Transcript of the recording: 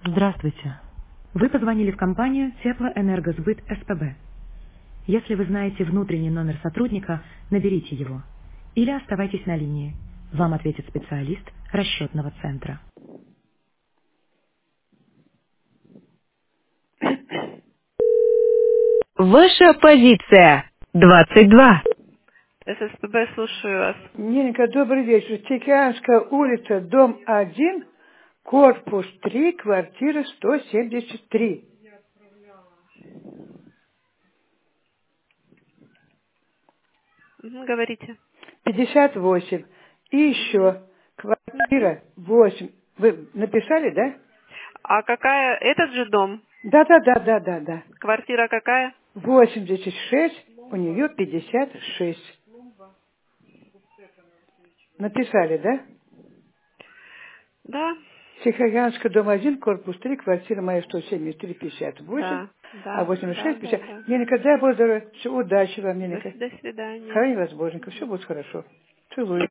Здравствуйте. Вы позвонили в компанию Теплоэнергосбыт СПБ. Если вы знаете внутренний номер сотрудника, наберите его. Или оставайтесь на линии. Вам ответит специалист расчетного центра. Ваша позиция 22. ССПБ, слушаю вас. Нинка, добрый вечер. Тихоокеанская улица, дом 1, корпус 3, квартира 173. Говорите. 58. И еще квартира 8. Вы написали, да? А какая? Этот же дом? Да. Квартира какая? 86, у нее 56. Написали, да? Да, Тихоокеанская, дом 1, корпус 3, квартира моя 173, 58, да, а да, да, 86, да, 50. да. Нинка, дай Бог здоровья. Все, удачи вам, Нинка. До свидания. Храни вас, Боженька, все будет хорошо. Целую.